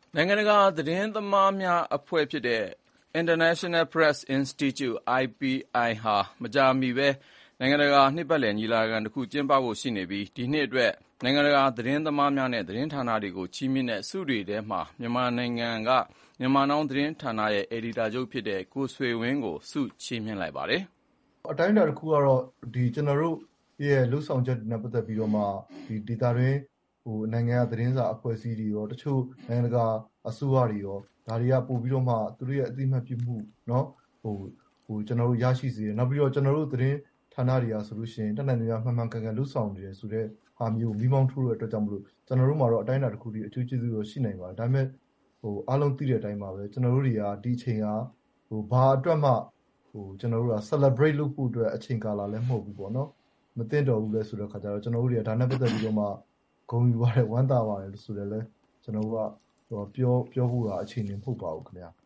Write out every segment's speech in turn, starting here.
နိုင်ငံတကာသတင်းသမားများအဖွဲ့ဖြစ်တဲ့ International Press Institute (IPI) ဟာမကြာမီနိုင်ငံတကာနှစ်ပတ်လည်ညီလာခံတခုကျင်းပဖို့ရှိနေပြီးဒီနှစ်အတွက်နိုင်ငံတကာသတင်းသမားများနဲ့သတင်းဌာနတွေကိုချီးမြှင့်တဲ့ဆုတွေထဲမှာမြန်မာနိုင်ငံက Myanmar Now သတင်းဌာနရဲ့အယ်ဒီတာချုပ်ဖြစ်တဲ့ကိုဆွေဝင်းကိုဆုချီးမြှင့်လိုက်ပါတယ်။အတိုင်းအတာတစ်ခုကတော့ကျွန်တော်တို့ရဲ့လှုပ်ဆောင်ချက်နဲ့ပတ်သက်ပြီးတော့မှဒေသတွင်းနိုင်ငံသတင်းစာအဖွဲ့အစည်းတွေရောတချို့နိုင်ငံတကာအစိုးရတွေရောဒါတွေကပို့ပြီးတော့မှသူတို့ရဲ့အသိအမှတ်ပြုမှုเนาะကျွန်တော်တို့ရရှိစေတယ်နောက်ပြီးတော့ကျွန်တော်တို့သတင်းဌာနတွေကဆိုလို့ရှိရင်တက်နိုင်များမှန်မှန်ကန်ကန်လှုပ်ဆောင်နေတယ်ဆိုတော့ဟာမျိုးမိမောင်းထိုးတဲ့အတွက်ကြောင့်မလို့ကျွန်တော်တို့မှာတော့အတိုင်းအတာတစ်ခုတည်းအကျိုးကျေးဇူးရောရှိနိုင်ပါတယ်ဒါပေမဲ့အားလုံးသိတဲ့အတိုင်းပါပဲကျွန်တော်တို့တွေကဒီအချိန်ကဘာအတွက်မှကျွန်တော်တို့က celebrate လုပ်ဖို့အတွက်အချိန်ကာလလည်းမဟုတ်ဘူးပေါ့နော်မသိတော့ဘူးလဲဆိုတဲ့ခါကျတော့ကျွန်တော်တို့တွေကဒါနဲ့ပတ်သက်ပြီးတော့မှဂုဏ်ယူပါတယ်ဝမ်းသာပါတယ်ဆိုတယ်လဲကျွန်တော်တို့ကပြောဖို့တာအချိန်နေမဟုတ်ပါဘူးခင်ဗျာ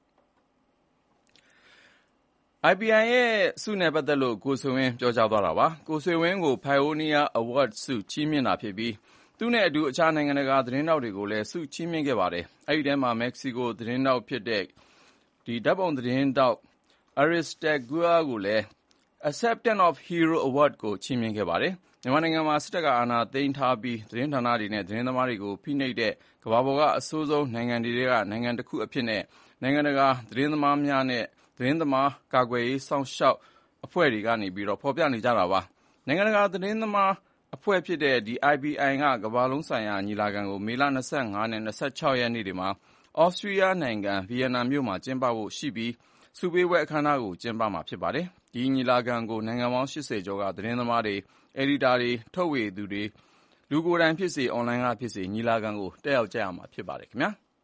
IPI ရဲ့ဆုနဲ့ပတ်သက်လို့ကိုဆွေဝင်းပြောကြားသွားတာပါကိုဆွေဝင်းကို Pioneer Award ဆုချီးမြှင့်တာဖြစ်ပြီးသူနဲ့အတူအခြားနိုင်ငံတကာသတင်းတောက်တွေကိုလည်းဆုချီးမြှင့်ခဲ့ပါတယ်အဲဒီထဲမှာမက္ကဆီကိုသတင်းတောက်ဖြစ်တဲ့ဓာတ်ပုံသတင်းတောက် Aristegui ကိုလည်း Acceptance of Hero Award ကိုချီးမြှင့်ခဲ့ပါတယ်မြန်မာနိုင်ငံမှာစစ်တပ်ကအာဏာသိမ်းထားပြီးသတင်းဌာနတွေနဲ့သတင်းသမားတွေကိုဖိနှိပ်တဲ့ကမ္ဘာပေါ်ကအဆိုးဆုံးနိုင်ငံတွေကနိုင်ငံတစ်ခုအဖြစ်နဲ့နိုင်ငံတကာသတင်းသမားများနဲ့သတင်းသမားကာကွယ်ရေးစောင့်ရှောက်အဖွဲ့တွေကနေဖော်ပြနေကြတာပါနိုင်ငံတကာသတင်းသမားအဖွဲ့ဖြစ်တဲ့IPI ကကမ္ဘာလုံးဆိုင်ရာညီလာခံကိုမေလ25နဲ့26ရက်နေ့တွေမှာဩစတြီးယားနိုင်ငံဗီယက်နမ်မြို့မှာကျင်းပဖို့ရှိပြီးဆုပေးပွဲအခမ်းအနားကိုကျင်းပမှာဖြစ်ပါတယ်ဒီညီလာခံကိုနိုင်ငံပေါင်း80ကျော်ကသတင်းသမားတွေအယ်ဒီတာတွေထုတ်ဝေသူတွေလူကိုယ်တိုင်ဖြစ်စေအွန်လိုင်းကဖြစ်စေညီလာခံကိုတက်ရောက်ကြရမှာဖြစ်ပါတယ်ခင်ဗျာ။